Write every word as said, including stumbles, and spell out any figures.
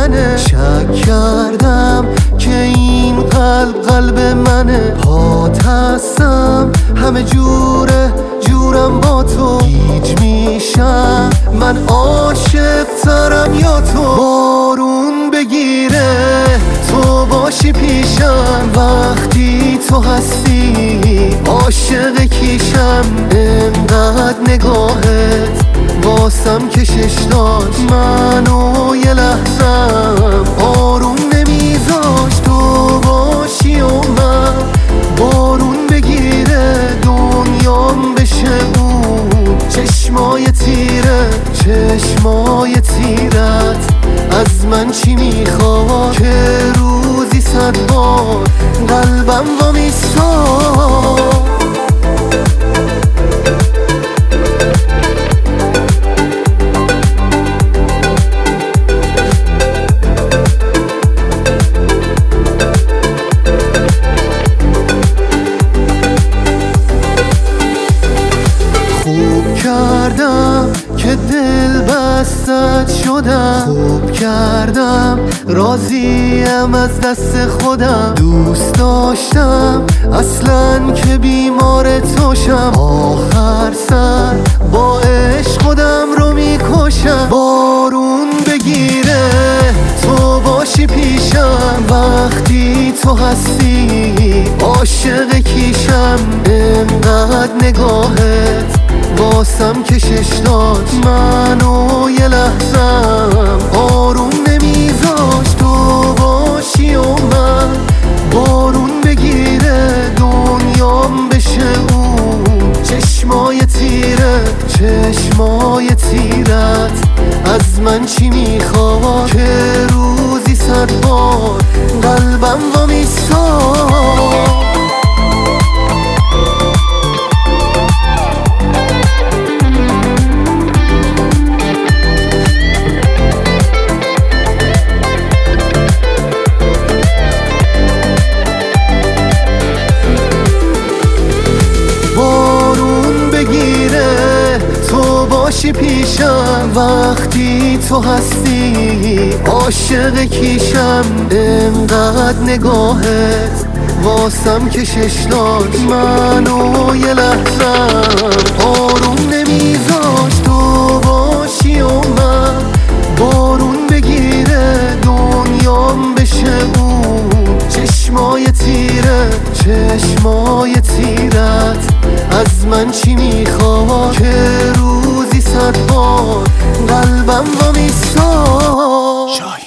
منه. شک کردم که این قلب قلب منه. پات هستم همه جوره جورم با تو. گیج میشم من عاشق ترم یا تو. بارون بگیره تو باشی پیشم. وقتی تو هستی عاشق کیشم. انقدر نگاهت واسم کشش داشت. منو یه لحظم آروم نمیذاشت. تو باشی و من بارون بگیره دنیام بشه اون. چشمای تیره چشمای تیرت از من چی میخواد که روزی صد بار قلبم با میستاد. خوب کردم که دل بستت شدم. خوب کردم راضیم از دست خودم. دوست داشتم اصلا که بیمار توشم. آخر سر با عشق خودم رو میکشم. بارون بگیره تو باشی پیشم. وقتی تو هستی عاشق کیشم. انقدر نگاهت واسم کشش داد. منو یه لحظم آروم نمیذاشت. تو باشی و من بارون بگیره دنیام بشه اون. چشمای تیره چشمای تیرت از من چی میخواد که روزی صد بار قلبم با میستاد. باشی پیشم. وقتی تو هستی عاشق کیشم. انقدر نگاهت واسم کشش داد. منو یه لحظم آروم نمیذاشت. تو باشی و من بارون بگیره دنیام بشه اون. چشمای تیره چشمای تیرت از من چی میخواد که روزی صد بار قلبم با میستاد.